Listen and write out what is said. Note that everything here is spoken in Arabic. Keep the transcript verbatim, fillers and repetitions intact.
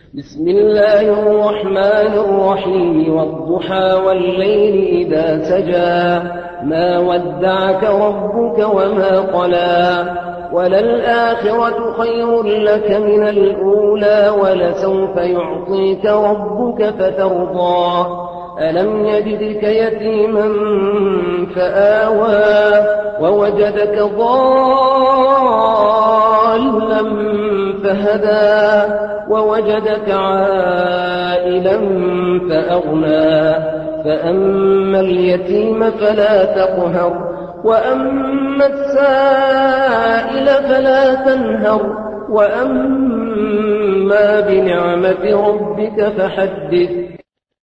بسم الله الرحمن الرحيم والضحى والليل إذا سجى ما ودعك ربك وما قلى وللآخرة خير لك من الأولى ولسوف يعطيك ربك فترضى ألم يجدك يتيما فآوى ووجدك ضالا فهدى ووجدك عائلا فأغنى فأما اليتيم فلا تقهر وأما السائل فلا تنهر وأما بنعمة ربك فحدث